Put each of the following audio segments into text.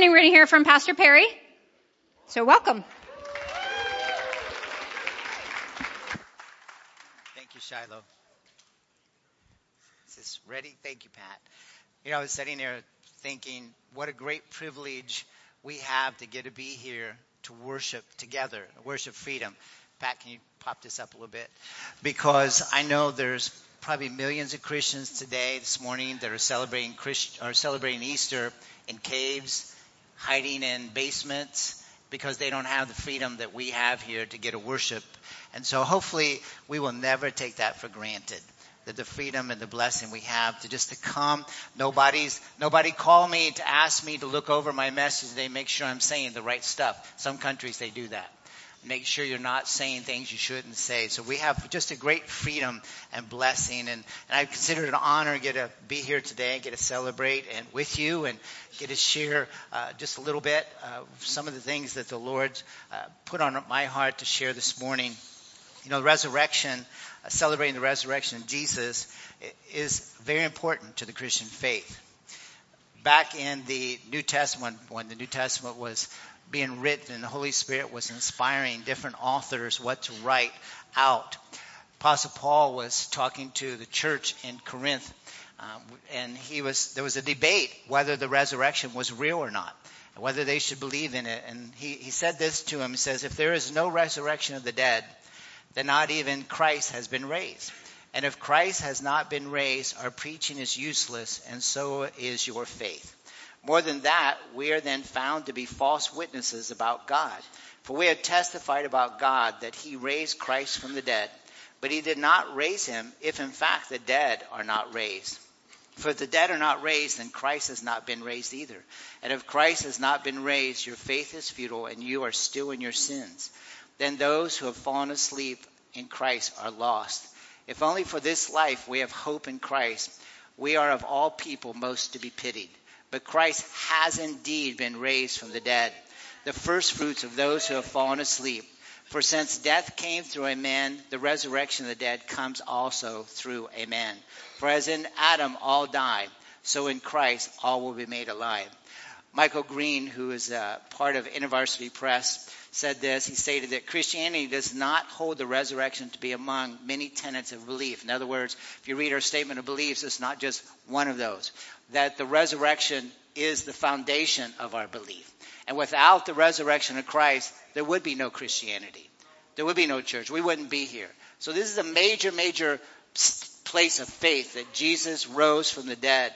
morning we're going to hear from Pastor Perry. So welcome. Thank you, Shiloh. Is this ready? Thank you, Pat. You know, I was sitting there thinking what a great privilege we have to get to be here to worship together, worship freedom. Pat, can you pop this up a little bit? Because I know there's probably millions of Christians today, this morning, that are celebrating Easter in caves, hiding in basements, because they don't have the freedom that we have here to get to worship. And so hopefully we will never take that for granted, that the freedom and the blessing we have to come. Nobody called me to ask me to look over my message today, make sure I'm saying the right stuff. Some countries, they do that. Make sure you're not saying things you shouldn't say. So we have just a great freedom and blessing. And I consider it an honor to be here today, get to celebrate and with you and get to share just a little bit some of the things that the Lord put on my heart to share this morning. You know, resurrection, celebrating the resurrection of Jesus is very important to the Christian faith. Back in the New Testament, when the New Testament was being written and the Holy Spirit was inspiring different authors what to write out, Apostle Paul was talking to the church in Corinth, and there was a debate whether the resurrection was real or not, whether they should believe in it. And he said this to him. He says, if there is no resurrection of the dead, then not even Christ has been raised. And if Christ has not been raised, our preaching is useless, and so is your faith. More than that, we are then found to be false witnesses about God. For we have testified about God that he raised Christ from the dead, but he did not raise him if in fact the dead are not raised. For if the dead are not raised, then Christ has not been raised either. And if Christ has not been raised, your faith is futile and you are still in your sins. Then those who have fallen asleep in Christ are lost. If only for this life we have hope in Christ, we are of all people most to be pitied. But Christ has indeed been raised from the dead, the first fruits of those who have fallen asleep. For since death came through a man, the resurrection of the dead comes also through a man. For as in Adam all die, so in Christ all will be made alive. Michael Green, who is part of InterVarsity Press, said this. He stated that Christianity does not hold the resurrection to be among many tenets of belief. In other words, if you read our statement of beliefs, it's not just one of those. That the resurrection is the foundation of our belief. And without the resurrection of Christ, there would be no Christianity. There would be no church. We wouldn't be here. So this is a major, major place of faith that Jesus rose from the dead.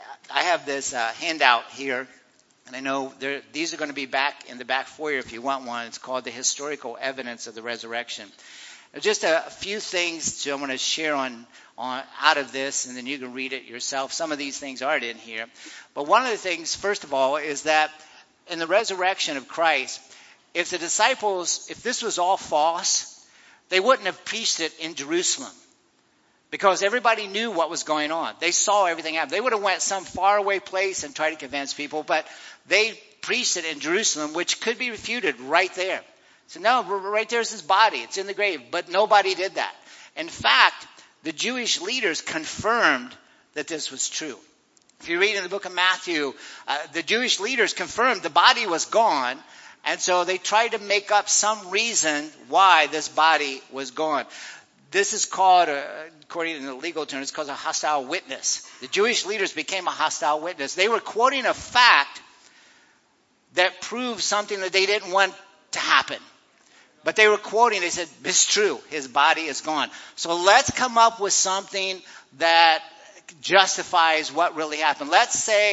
I have this handout here. And I know these are going to be back in the back foyer if you want one. It's called The Historical Evidence of the Resurrection. Just a few things I want to share on out of this, and then you can read it yourself. Some of these things aren't in here. But one of the things, first of all, is that in the resurrection of Christ, if the disciples, if this was all false, they wouldn't have preached it in Jerusalem. Because everybody knew what was going on. They saw everything happen. They would have went some faraway place and tried to convince people, but they preached it in Jerusalem, which could be refuted right there. So no, right there's his body. It's in the grave. But nobody did that. In fact, the Jewish leaders confirmed that this was true. If you read in the book of Matthew, the Jewish leaders confirmed the body was gone, and so they tried to make up some reason why this body was gone. This is called, according to the legal term, it's called a hostile witness. The Jewish leaders became a hostile witness. They were quoting a fact that proved something that they didn't want to happen. But they were quoting, they said, it's true, his body is gone. So let's come up with something that justifies what really happened. Let's say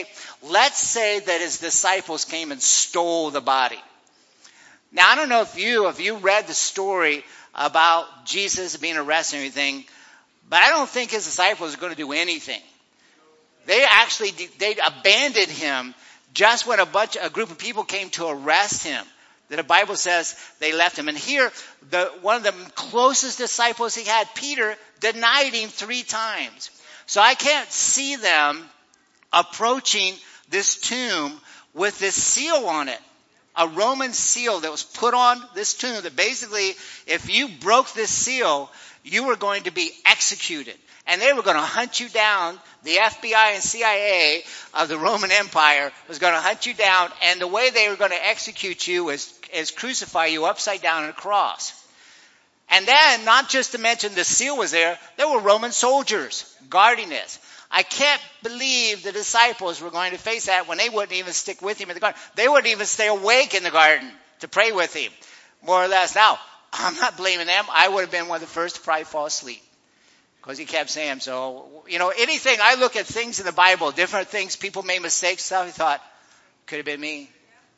that his disciples came and stole the body. Now, I don't know if you read the story about Jesus being arrested and everything, but I don't think his disciples are going to do anything. They abandoned him just when a group of people came to arrest him. The Bible says they left him. And here, one of the closest disciples he had, Peter, denied him 3 times. So I can't see them approaching this tomb with this seal on it. a Roman seal that was put on this tomb that basically, if you broke this seal, you were going to be executed. And they were going to hunt you down. The FBI and CIA of the Roman Empire was going to hunt you down. And the way they were going to execute you is crucify you upside down on a cross. And then, not just to mention the seal was there were Roman soldiers guarding this. I can't believe the disciples were going to face that when they wouldn't even stick with him in the garden. They wouldn't even stay awake in the garden to pray with him, more or less. Now, I'm not blaming them. I would have been one of the first to probably fall asleep because he kept saying so. Anything, I look at things in the Bible, different things, people made mistakes, stuff, I thought, could have been me.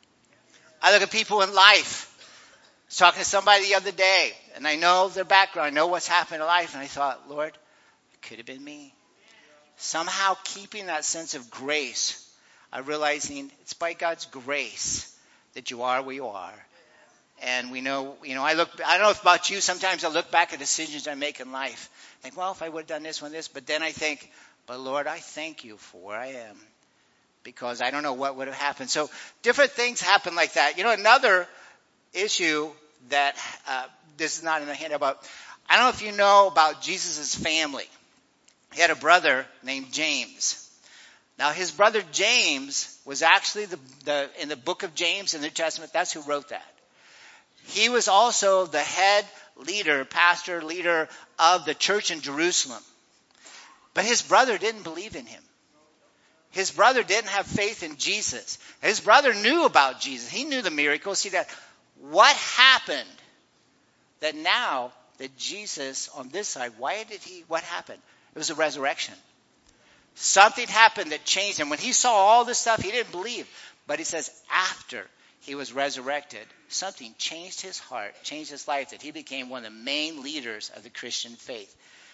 I look at people in life. I was talking to somebody the other day, and I know their background, I know what's happened in life, and I thought, Lord, it could have been me. Somehow keeping that sense of grace, realizing it's by God's grace that you are where you are. And we know, I don't know about you, sometimes I look back at decisions I make in life. Think, well, if I would have done this one, this, but then I think, but Lord, I thank you for where I am. Because I don't know what would have happened. So different things happen like that. Another issue that, this is not in the handout, but I don't know if you know about Jesus' family. He had a brother named James. Now his brother James was actually in the book of James in the New Testament, that's who wrote that. He was also the head pastor leader of the church in Jerusalem. But his brother didn't believe in him. His brother didn't have faith in Jesus. His brother knew about Jesus. He knew the miracles. See that what happened that now that Jesus on this side, what happened? It was a resurrection. Something happened that changed him. When he saw all this stuff, he didn't believe. But he says after he was resurrected, something changed his heart, changed his life, that he became one of the main leaders of the Christian faith.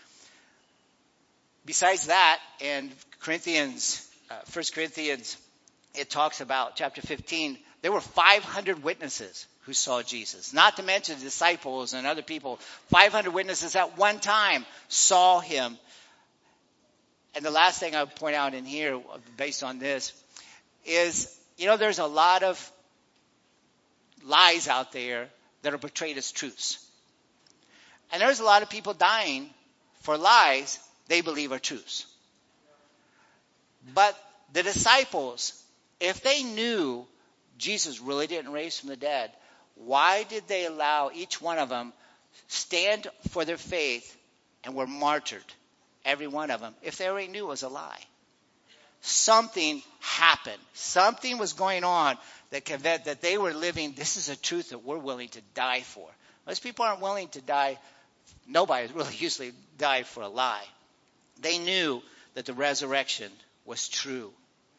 Besides that, in 1 Corinthians, it talks about, chapter 15, there were 500 witnesses who saw Jesus. Not to mention the disciples and other people. 500 witnesses at one time saw him. And the last thing I would point out in here, based on this, is, there's a lot of lies out there that are portrayed as truths. And there's a lot of people dying for lies they believe are truths. But the disciples, if they knew Jesus really didn't raise from the dead, why did they allow each one of them stand for their faith and were martyred? Every one of them, if they already knew it was a lie. Something happened. Something was going on that they were living, this is a truth that we're willing to die for. Most people aren't willing to die. Nobody really usually died for a lie. They knew that the resurrection was true.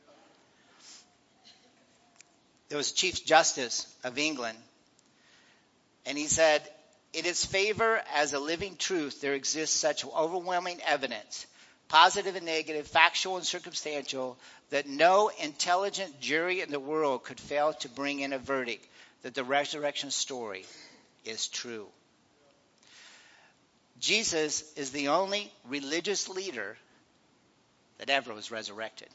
There was a Chief Justice of England, and he said, in its favor as a living truth, there exists such overwhelming evidence, positive and negative, factual and circumstantial, that no intelligent jury in the world could fail to bring in a verdict that the resurrection story is true. Jesus is the only religious leader that ever was resurrected.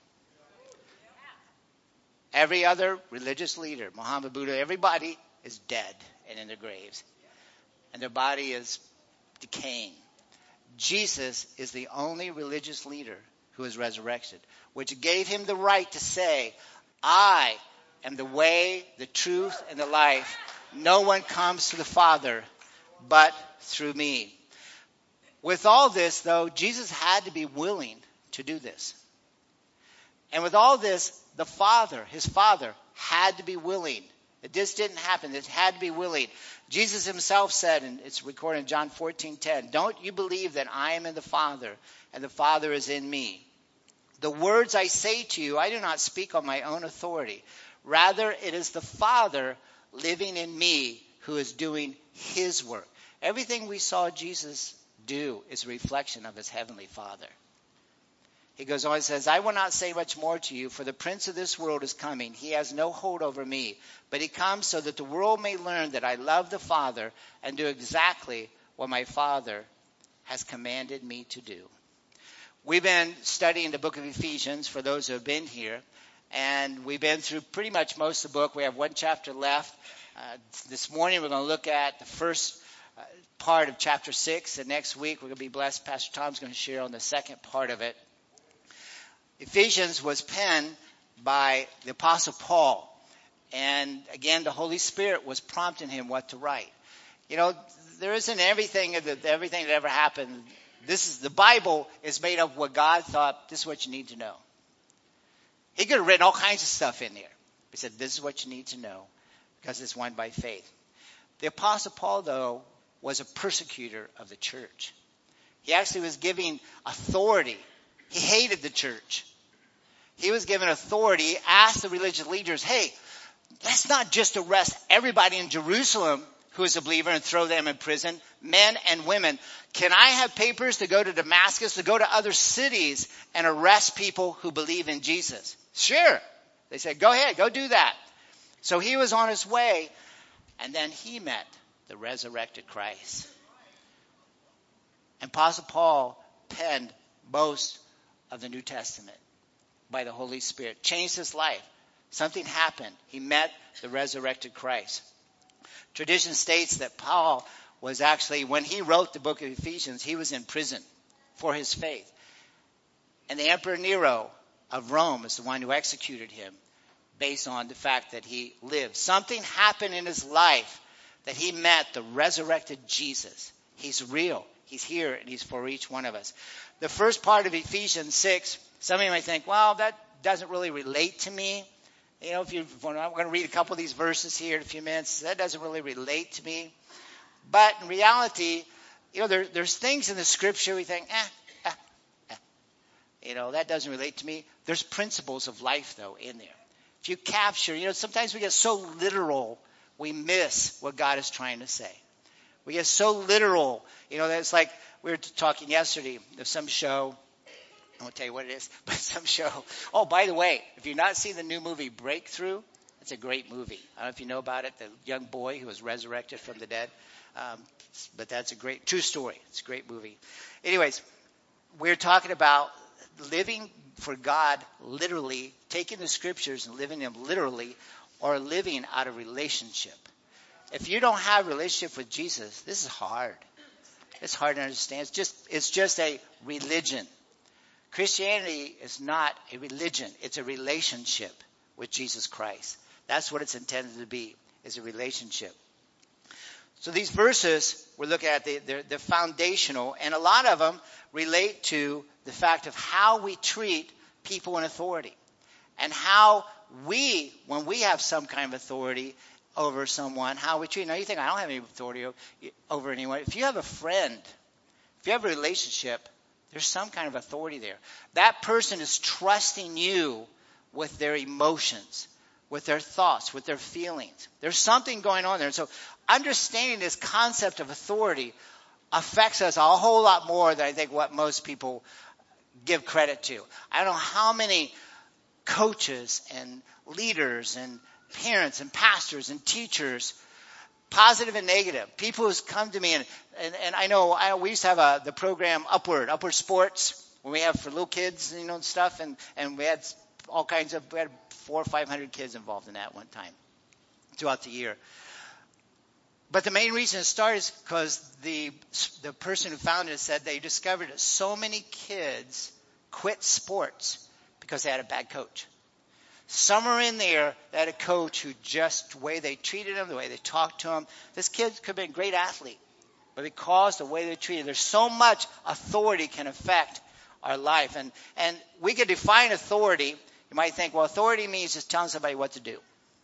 Every other religious leader, Muhammad, Buddha, everybody is dead and in their graves. And their body is decaying. Jesus is the only religious leader who is resurrected, which gave him the right to say, I am the way, the truth, and the life. No one comes to the Father but through me. With all this, though, Jesus had to be willing to do this. And with all this, the Father, his Father, had to be willing. It just didn't happen. It had to be willing. Jesus himself said, and it's recorded in John 14:10, don't you believe that I am in the Father and the Father is in me? The words I say to you, I do not speak on my own authority. Rather, it is the Father living in me who is doing his work. Everything we saw Jesus do is a reflection of his heavenly Father. He goes on and says, I will not say much more to you, for the prince of this world is coming. He has no hold over me, but he comes so that the world may learn that I love the Father and do exactly what my Father has commanded me to do. We've been studying the book of Ephesians for those who have been here, And we've been through pretty much most of the book. We have one chapter left. This morning we're going to look at the first part of chapter 6. And next week we're going to be blessed. Pastor Tom's going to share on the second part of it. Ephesians was penned by the Apostle Paul. And again, the Holy Spirit was prompting him what to write. You know, there isn't everything that ever happened. The Bible is made up of what God thought, this is what you need to know. He could have written all kinds of stuff in there. He said, this is what you need to know because it's won by faith. The Apostle Paul, though, was a persecutor of the church. He actually was giving authority. He hated the church. He was given authority. He asked the religious leaders, hey, let's not just arrest everybody in Jerusalem who is a believer and throw them in prison, men and women. Can I have papers to go to Damascus, to go to other cities and arrest people who believe in Jesus? Sure. They said, go ahead, go do that. So he was on his way, and then he met the resurrected Christ. And Apostle Paul penned most of the New Testament by the Holy Spirit, changed his life. Something happened. He met the resurrected Christ. Tradition states that Paul was actually, when he wrote the book of Ephesians, he was in prison for his faith. And the Emperor Nero of Rome is the one who executed him based on the fact that he lived. Something happened in his life that he met the resurrected Jesus. He's real. He's here, and he's for each one of us. The first part of Ephesians 6, some of you might think, well, that doesn't really relate to me. You know, I'm going to read a couple of these verses here in a few minutes. That doesn't really relate to me. But in reality, you know, there's things in the scripture we think, you know, that doesn't relate to me. There's principles of life, though, in there. If you capture, you know, sometimes we get so literal, we miss what God is trying to say. We get so literal, you know, that it's like we were talking yesterday. There's some show. I won't tell you what it is, but some show. Oh, by the way, if you've not seen the new movie Breakthrough, it's a great movie. I don't know if you know about it, the young boy who was resurrected from the dead. But that's a great, true story. It's a great movie. Anyways, we're talking about living for God literally, taking the scriptures and living them literally, or living out of relationship. If you don't have a relationship with Jesus, this is hard. It's hard to understand. It's just a religion. Christianity is not a religion. It's a relationship with Jesus Christ. That's what it's intended to be, is a relationship. So these verses, we're looking at, they're foundational, and a lot of them relate to the fact of how we treat people in authority. And how we, when we have some kind of authority over someone, how we treat. Now you think, I don't have any authority over anyone. If you have a friend, if you have a relationship, there's some kind of authority there. That person is trusting you with their emotions, with their thoughts, with their feelings. There's something going on there. And so understanding this concept of authority affects us a whole lot more than I think what most people give credit to. I don't know how many coaches and leaders and parents and pastors and teachers, positive and negative, people who's come to me and I know we used to have the program Upward Sports, when we have for little kids, you know, and stuff, and we had all kinds of, we had 400 or 500 kids involved in that one time throughout the year. But the main reason it started is because the person who founded it said they discovered that so many kids quit sports because they had a bad coach. Somewhere in there, they had a coach who just, the way they treated him, the way they talked to him, this kid could have been a great athlete. But because the way they treated, there's so much authority can affect our life. And we could define authority. You might think, well, authority means just telling somebody what to do.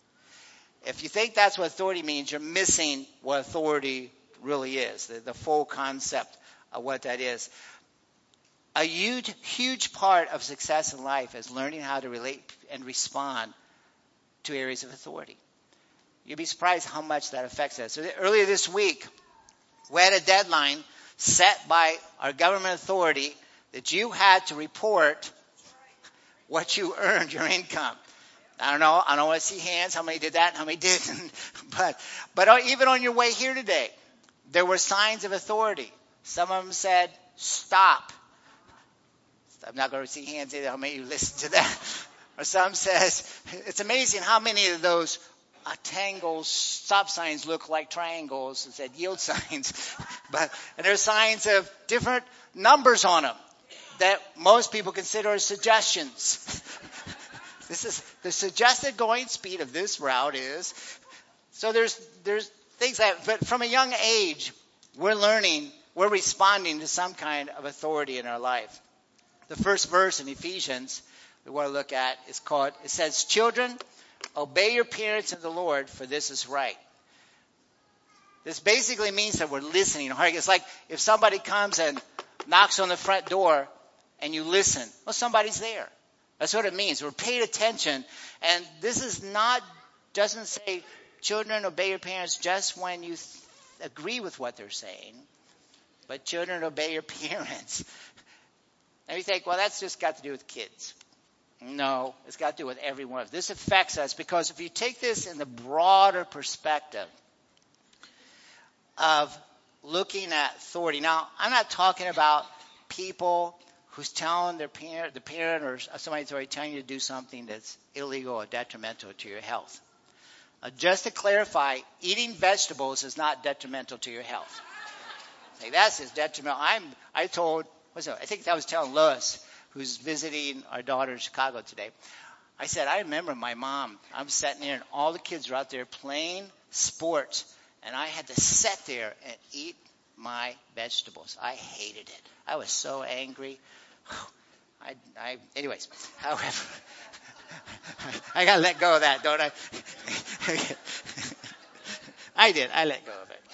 If you think that's what authority means, you're missing what authority really is, the full concept of what that is. A huge part of success in life is learning how to relate and respond to areas of authority. You'd be surprised how much that affects us. So earlier this week, we had a deadline set by our government authority that you had to report what you earned, your income. I don't know. I don't want to see hands. How many did that? How many didn't? But even on your way here today, there were signs of authority. Some of them said, stop. I'm not going to see hands either. How many of you listened to that? Or some says, it's amazing how many of those tangles, stop signs look like triangles. It said yield signs. And there's signs of different numbers on them that most people consider as suggestions. This is the suggested going speed of this route is. So there's things that, but from a young age, we're responding to some kind of authority in our life. The first verse in Ephesians we want to look at it says, children, obey your parents in the Lord, for this is right. This basically means that we're listening. It's like if somebody comes and knocks on the front door and you listen. Well, somebody's there. That's what it means. We're paying attention. And this is doesn't say, children, obey your parents just when you agree with what they're saying. But children, obey your parents. And you think, well, that's just got to do with kids. No, it's got to do with everyone. This affects us because if you take this in the broader perspective of looking at authority. Now, I'm not talking about people who's telling the parent or somebody's already telling you to do something that's illegal or detrimental to your health. Just to clarify, eating vegetables is not detrimental to your health. Like, that's just detrimental. I think I was telling Lois, who's visiting our daughter in Chicago today. I said, I remember my mom. I'm sitting there and all the kids were out there playing sports. And I had to sit there and eat my vegetables. I hated it. I was so angry. Anyways, however, I got to let go of that, don't I? I did. I let go of it.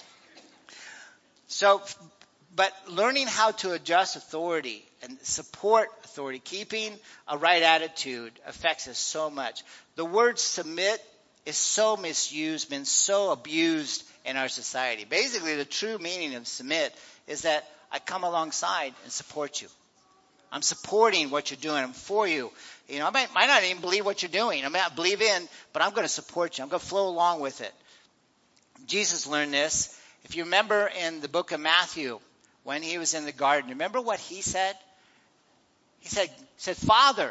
So, but learning how to adjust authority and support authority, keeping a right attitude affects us so much. The word submit is so misused, been so abused in our society. Basically, the true meaning of submit is that I come alongside and support you. I'm supporting what you're doing. I'm for you. You know, I might not even believe what you're doing. I might not believe in, but I'm going to support you. I'm going to flow along with it. Jesus learned this. If you remember in the book of Matthew, when he was in the garden, remember what he said? He said, Father,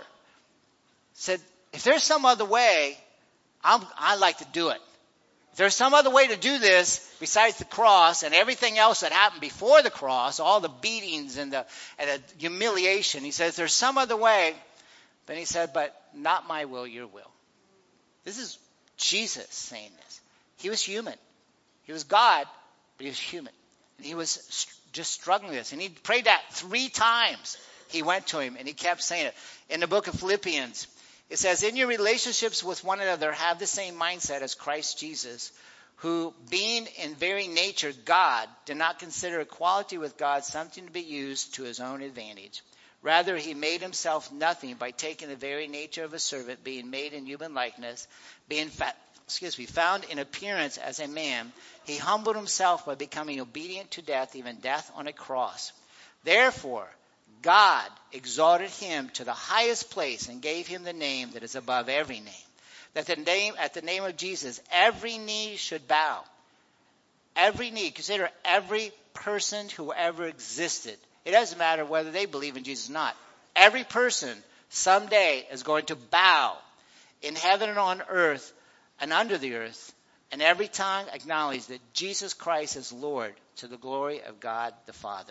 said, if there's some other way, I'd like to do it. If there's some other way to do this besides the cross and everything else that happened before the cross, all the beatings and the humiliation, he says, there's some other way. Then he said, but not my will, your will. This is Jesus saying this. He was human. He was God, but he was human. And he was just struggling with this. And he prayed that 3 times. He went to him and he kept saying it. In the book of Philippians, it says, in your relationships with one another, have the same mindset as Christ Jesus, who, being in very nature God, did not consider equality with God something to be used to his own advantage. Rather, he made himself nothing by taking the very nature of a servant, being made in human likeness, being found in appearance as a man. He humbled himself by becoming obedient to death, even death on a cross. Therefore, God exalted him to the highest place and gave him the name that is above every name. That at the name of Jesus, every knee should bow. Every knee. Consider every person who ever existed. It doesn't matter whether they believe in Jesus or not. Every person someday is going to bow in heaven and on earth and under the earth. And every tongue acknowledge that Jesus Christ is Lord to the glory of God the Father.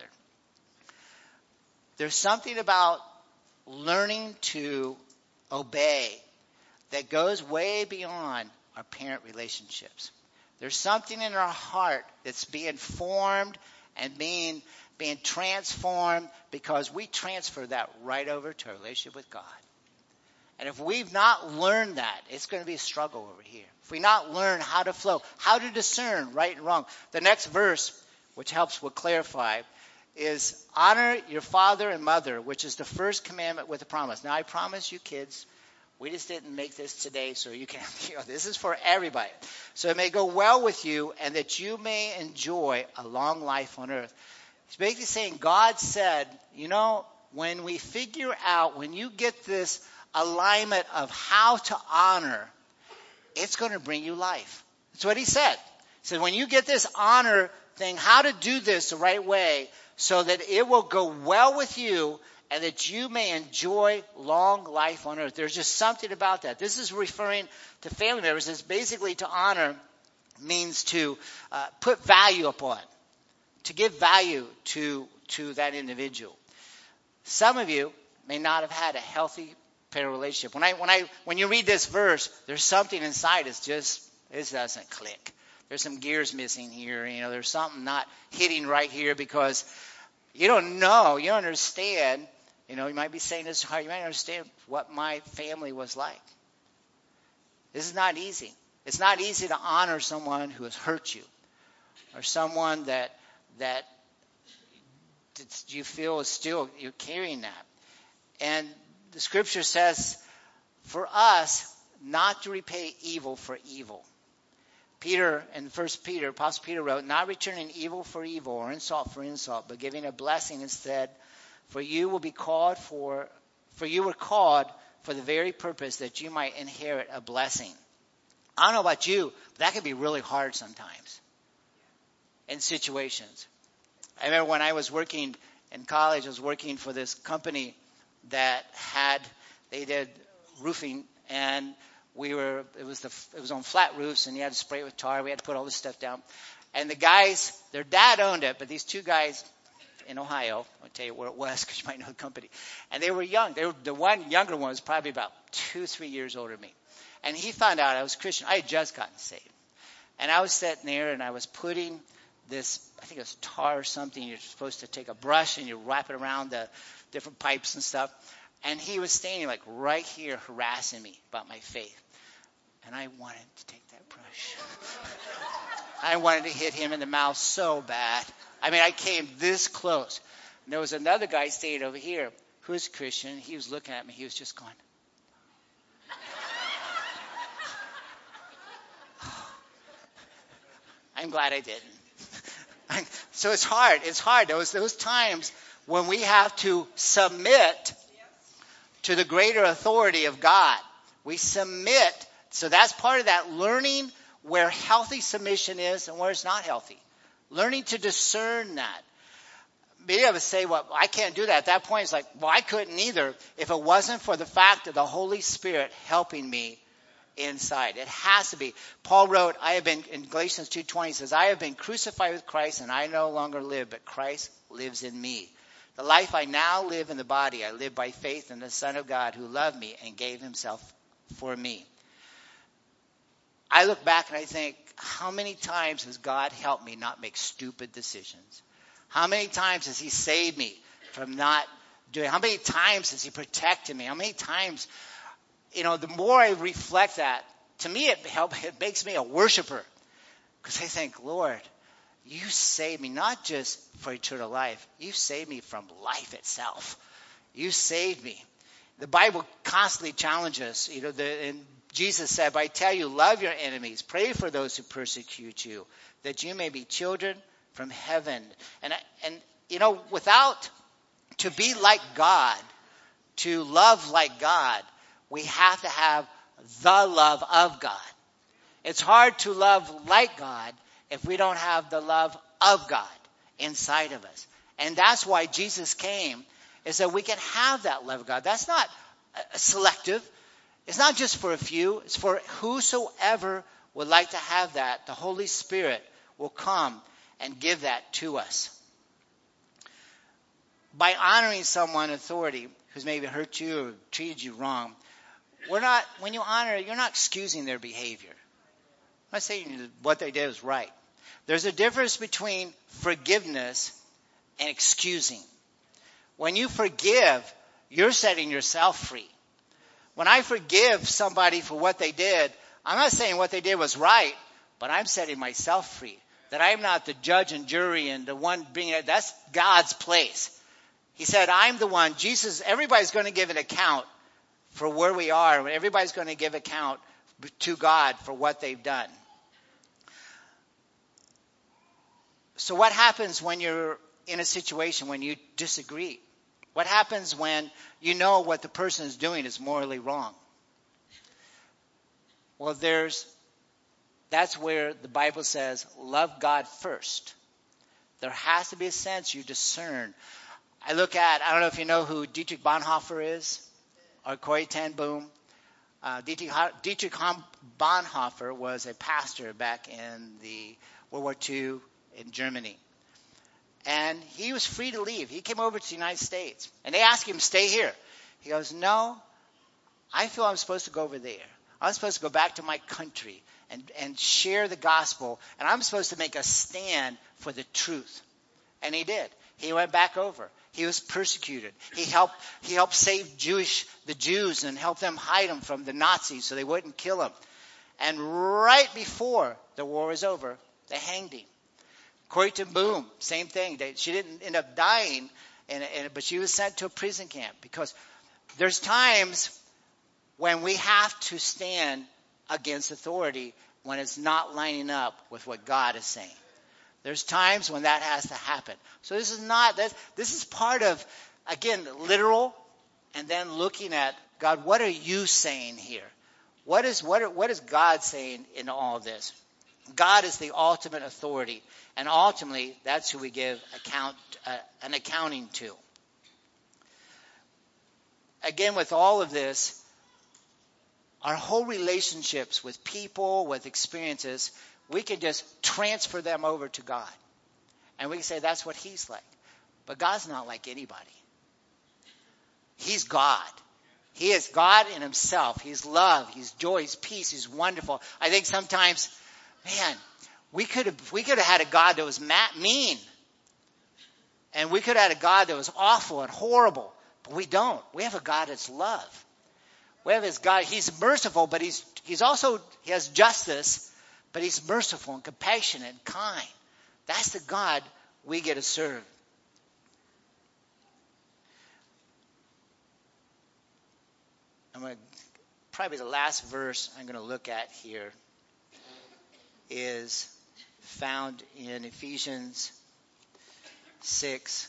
There's something about learning to obey that goes way beyond our parent relationships. There's something in our heart that's being formed and being transformed because we transfer that right over to our relationship with God. And if we've not learned that, it's going to be a struggle over here. If we not learn how to flow, how to discern right and wrong. The next verse, which will clarify, is honor your father and mother, which is the first commandment with a promise. Now, I promise you kids, we just didn't make this today, so you can, this is for everybody. So it may go well with you and that you may enjoy a long life on earth. It's basically saying God said, when we figure out, when you get this alignment of how to honor, it's going to bring you life. That's what he said. He said, when you get this honor thing, how to do this the right way, so that it will go well with you and that you may enjoy long life on earth. There's just something about that. This is referring to family members. It's basically to honor means to put value upon, to give value to that individual. Some of you may not have had a healthy pair relationship. When you read this verse, there's something inside it doesn't click. There's some gears missing here. There's something not hitting right here because you don't know, you don't understand. You might be saying this hard. You might understand what my family was like. This is not easy. It's not easy to honor someone who has hurt you, or someone that you feel is still you're carrying that. And the scripture says, for us not to repay evil for evil. Peter, in 1 Peter, Apostle Peter wrote, not returning evil for evil or insult for insult, but giving a blessing instead. For you were called for the very purpose that you might inherit a blessing. I don't know about you, but that can be really hard sometimes in situations. I remember when I was working in college, I was working for this company that they did roofing, and it was on flat roofs, and you had to spray it with tar. We had to put all this stuff down. And the guys, their dad owned it, but these two guys in Ohio, I'll tell you where it was because you might know the company. And they were young. The one younger one was probably about 2-3 years older than me. And he found out I was Christian. I had just gotten saved. And I was sitting there, and I was putting this, I think it was tar or something. You're supposed to take a brush, and you wrap it around the different pipes and stuff. And he was standing like right here harassing me about my faith. And I wanted to take that brush. I wanted to hit him in the mouth so bad. I mean, I came this close. And there was another guy standing over here who was Christian. He was looking at me. He was just going. I'm glad I didn't. So it's hard. It's hard. Those times when we have to submit to the greater authority of God. We submit. So that's part of that learning where healthy submission is and where it's not healthy. Learning to discern that. Many of us say, well, I can't do that. At that point, it's like, well, I couldn't either if it wasn't for the fact of the Holy Spirit helping me inside. It has to be. Paul wrote, in Galatians 2:20, says, I have been crucified with Christ, and I no longer live, but Christ lives in me. The life I now live in the body, I live by faith in the Son of God who loved me and gave himself for me. I look back and I think, how many times has God helped me not make stupid decisions? How many times has he saved me from not doing? How many times has he protected me? How many times, the more I reflect that, to me it makes me a worshiper. Because I think, Lord, you saved me not just for eternal life. You saved me from life itself. You saved me. The Bible constantly challenges us. And Jesus said, but I tell you, love your enemies. Pray for those who persecute you, that you may be children from heaven. And to be like God, to love like God, we have to have the love of God. It's hard to love like God if we don't have the love of God inside of us. And that's why Jesus came, is that we can have that love of God. That's not selective. It's not just for a few. It's for whosoever would like to have that. The Holy Spirit will come and give that to us. By honoring someone in authority who's maybe hurt you or treated you wrong, when you honor, you're not excusing their behavior. I'm not saying what they did is right. There's a difference between forgiveness and excusing. When you forgive, you're setting yourself free. When I forgive somebody for what they did, I'm not saying what they did was right, but I'm setting myself free. That I'm not the judge and jury and the one bringing it. That's God's place. He said, I'm the one. Jesus, everybody's going to give an account for where we are. Everybody's going to give account to God for what they've done. So what happens when you're in a situation when you disagree? What happens when you know what the person is doing is morally wrong? Well, that's where the Bible says, love God first. There has to be a sense you discern. I don't know if you know who Dietrich Bonhoeffer is, or Corrie ten Boom. Dietrich Bonhoeffer was a pastor back in the World War II in Germany. And he was free to leave. He came over to the United States. And they asked him, stay here. He goes, no, I feel I'm supposed to go over there. I'm supposed to go back to my country and share the gospel. And I'm supposed to make a stand for the truth. And he did. He went back over. He was persecuted. He helped save the Jews and help them hide them from the Nazis so they wouldn't kill them. And right before the war was over, they hanged him. Corrie ten Boom, same thing. She didn't end up dying, but she was sent to a prison camp, because there's times when we have to stand against authority when it's not lining up with what God is saying. There's times when that has to happen. So this is part of, again, literal, and then looking at, God, what are you saying here? What is God saying in all this? God is the ultimate authority, and ultimately that's who we give an accounting to. Again, with all of this, our whole relationships with people, with experiences, we can just transfer them over to God. And we can say that's what he's like. But God's not like anybody. He's God. He is God in himself. He's love. He's joy. He's peace. He's wonderful. I think sometimes, man, we could have had a God that was mean. And we could have had a God that was awful and horrible. But we don't. We have a God that's love. We have his God. He's merciful, but he has justice, but he's merciful and compassionate and kind. That's the God we get to serve. Probably the last verse I'm going to look at here is found in Ephesians 6,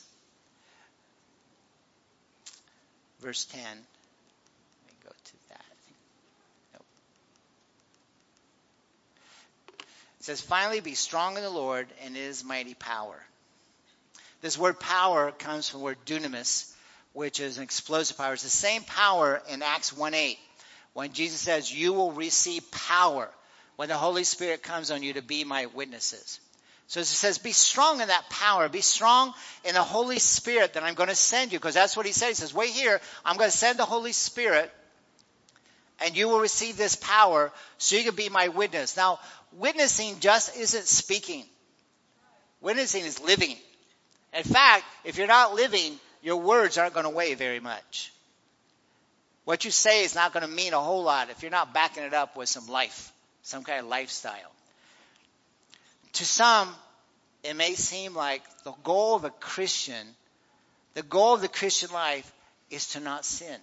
verse 10. Let me go to that. Nope. It says, finally be strong in the Lord and in his mighty power. This word power comes from the word dunamis, which is an explosive power. It's the same power in Acts 1:8 when Jesus says, you will receive power when the Holy Spirit comes on you to be my witnesses. So it says, be strong in that power. Be strong in the Holy Spirit that I'm going to send you. Because that's what he said. He says, wait here. I'm going to send the Holy Spirit. And you will receive this power so you can be my witness. Now, witnessing just isn't speaking. Witnessing is living. In fact, if you're not living, your words aren't going to weigh very much. What you say is not going to mean a whole lot if you're not backing it up with some life, some kind of lifestyle. To some, it may seem like the goal of the Christian life is to not sin.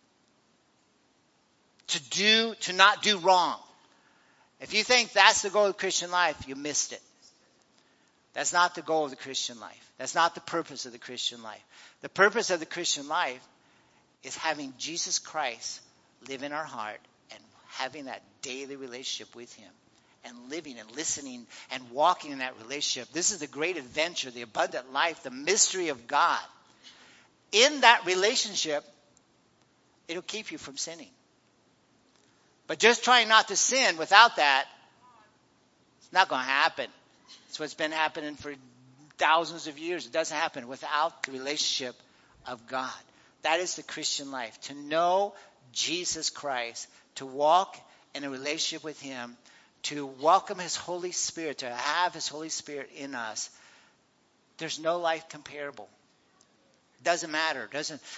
To not do wrong. If you think that's the goal of the Christian life, you missed it. That's not the goal of the Christian life. That's not the purpose of the Christian life. The purpose of the Christian life is having Jesus Christ live in our heart and having that daily relationship with him and living and listening and walking in that relationship. This is the great adventure, the abundant life, the mystery of God. In that relationship, it'll keep you from sinning. But just trying not to sin without that, it's not going to happen. It's what's been happening for thousands of years. It doesn't happen without the relationship of God. That is the Christian life. To know Jesus Christ, to walk in a relationship with him, to welcome his Holy Spirit, to have his Holy Spirit in us. There's no life comparable. It doesn't matter.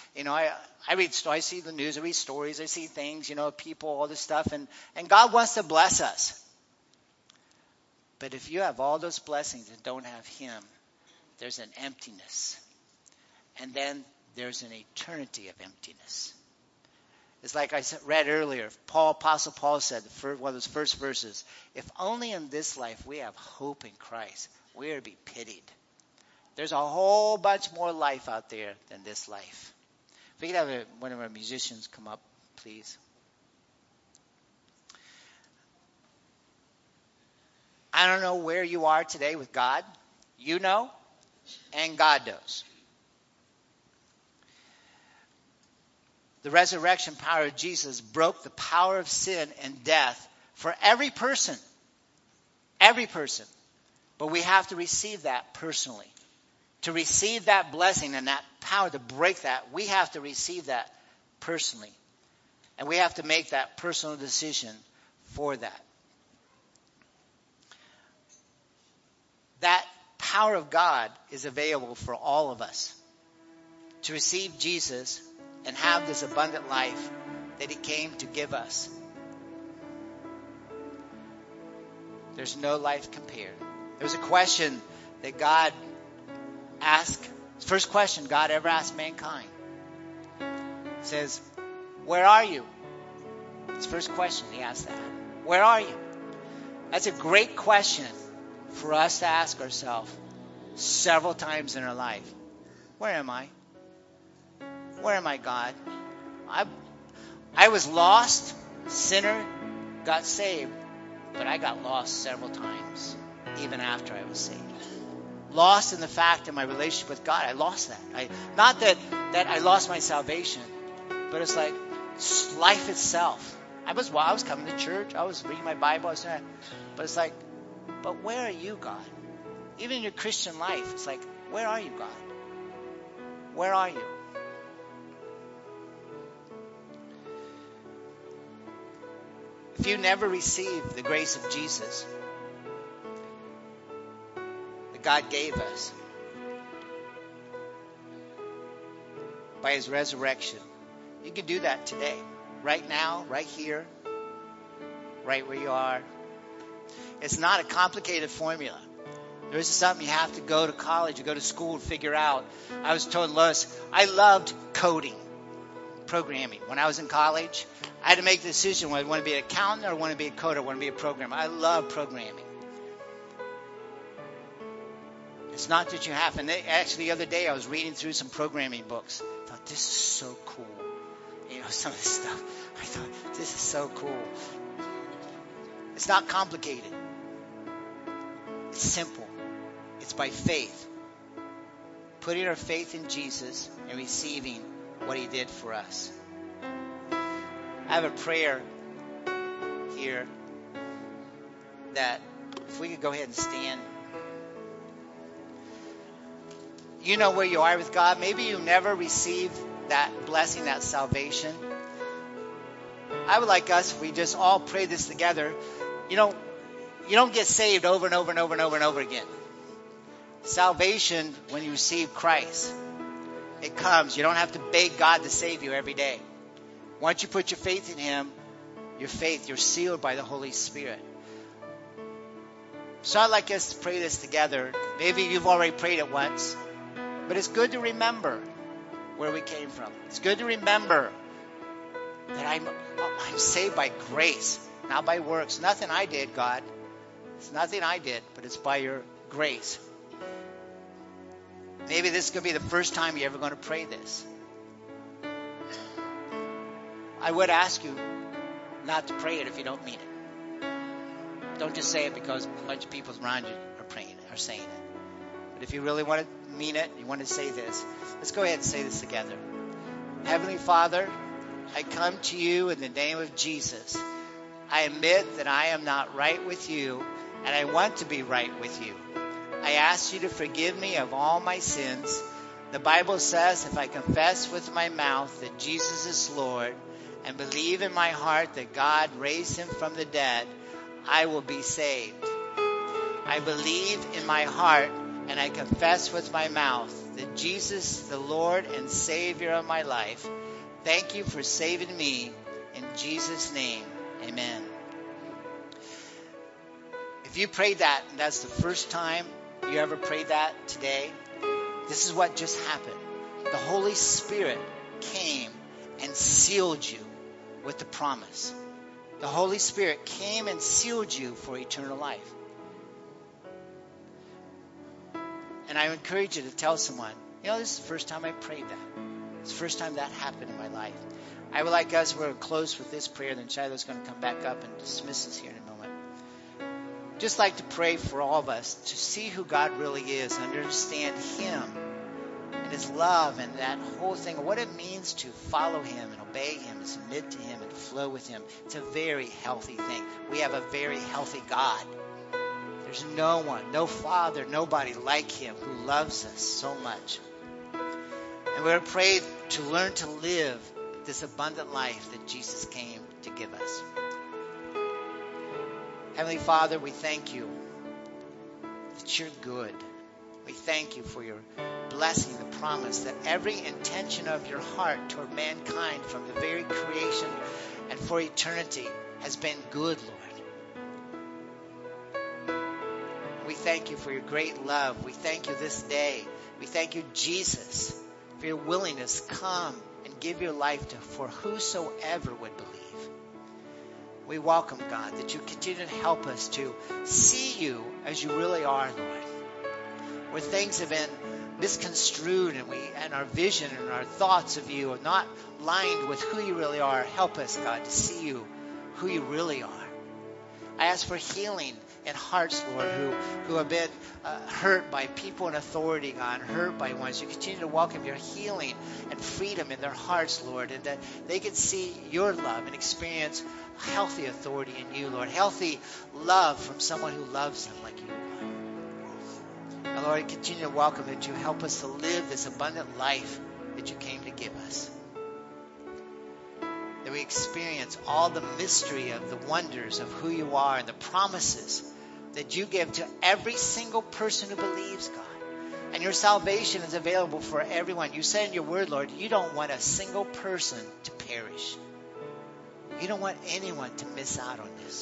I see the news, I read stories, I see things, people, all this stuff, and God wants to bless us. But if you have all those blessings and don't have him, there's an emptiness. And then there's an eternity of emptiness. It's like I read earlier, Apostle Paul said, one of those first verses, if only in this life we have hope in Christ, we are to be pitied. There's a whole bunch more life out there than this life. If we could have one of our musicians come up, please. I don't know where you are today with God. You know, and God knows. The resurrection power of Jesus broke the power of sin and death for every person. Every person. But we have to receive that personally. To receive that blessing and that power to break that, we have to receive that personally. And we have to make that personal decision for that. That power of God is available for all of us to receive Jesus and have this abundant life that he came to give us. There's no life compared. There's a question that God asked. First question God ever asked mankind. He says, where are you? His first question, he asked that. Where are you? That's a great question for us to ask ourselves several times in our life. Where am I? Where am I, God? I was lost, sinner, got saved, but I got lost several times, even after I was saved. Lost in the fact of my relationship with God. I lost that. Not that I lost my salvation, but it's like life itself. I was coming to church. I was reading my Bible. But it's like, but where are you, God? Even in your Christian life, it's like, where are you, God? Where are you? If you never received the grace of Jesus that God gave us by his resurrection, you can do that today. Right now, right here, right where you are. It's not a complicated formula. There isn't something you have to go to college or go to school and figure out. I was told, Lois, I loved coding, programming. When I was in college, I had to make the decision whether I want to be an accountant or I want to be a coder, I want to be a programmer. I love programming. It's not that you have. And actually, the other day, I was reading through some programming books. I thought, this is so cool. Some of this stuff. I thought, this is so cool. It's not complicated. It's simple. It's by faith. Putting our faith in Jesus and receiving what he did for us. I have a prayer here that if we could go ahead and stand. You know where you are with God. Maybe you never received that blessing, that salvation. I would like us, if we just all pray this together. You don't get saved over and over and over and over and over again. Salvation, when you receive Christ, it comes. You don't have to beg God to save you every day. Once you put your faith in him, you're sealed by the Holy Spirit. So I'd like us to pray this together. Maybe you've already prayed it once, but it's good to remember where we came from. It's good to remember that I'm saved by grace, not by works. Nothing I did, God. It's nothing I did, but it's by your grace. Maybe this could be the first time you're ever going to pray this. I would ask you not to pray it if you don't mean it. Don't just say it because a bunch of people around you are praying it, are saying it. But if you really want to mean it, you want to say this, let's go ahead and say this together. Heavenly Father, I come to you in the name of Jesus. I admit that I am not right with you, and I want to be right with you. I ask you to forgive me of all my sins. The Bible says if I confess with my mouth that Jesus is Lord and believe in my heart that God raised him from the dead, I will be saved. I believe in my heart and I confess with my mouth that Jesus is the Lord and Savior of my life. Thank you for saving me. In Jesus' name, amen. If you prayed that, and that's the first time you ever prayed that today, this is what just happened. The Holy Spirit came and sealed you with the promise. The Holy Spirit came and sealed you for eternal life. And I encourage you to tell someone, this is the first time I prayed that. It's the first time that happened in my life. I would like us, we're going to close with this prayer, then Shiloh's going to come back up and dismiss us here in a moment. Just like to pray for all of us to see who God really is and understand him and and his love and that whole thing, what it means to follow him and obey him and submit to him and flow with him. It's a very healthy thing. We have a very healthy God. There's no one, no father, nobody like him who loves us so much. And we're prayed to learn to live this abundant life that Jesus came to give us. Heavenly Father, we thank you that you're good. We thank you for your blessing, the promise that every intention of your heart toward mankind from the very creation and for eternity has been good, Lord. We thank you for your great love. We thank you this day. We thank you, Jesus, for your willingness to come and give your life for whosoever would believe. We welcome, God, that you continue to help us to see you as you really are, Lord. Where things have been misconstrued and our vision and our thoughts of you are not lined with who you really are, help us, God, to see you who you really are. I ask for healing in hearts, Lord, who have been hurt by people in authority, God, hurt by ones. You continue to welcome your healing and freedom in their hearts, Lord, and that they can see your love and experience healthy authority in you, Lord, healthy love from someone who loves them like you, Lord. And Lord, I continue to welcome that you help us to live this abundant life that you came to give us. That we experience all the mystery of the wonders of who you are and the promises that you give to every single person who believes, God. And your salvation is available for everyone. You said in your word, Lord, you don't want a single person to perish. You don't want anyone to miss out on this.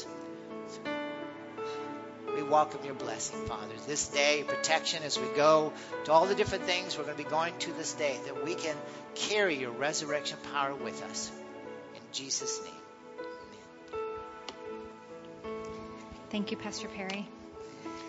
We welcome your blessing, Father. This day, protection as we go to all the different things we're going to be going to this day, that we can carry your resurrection power with us. In Jesus' name, amen. Thank you, Pastor Perry.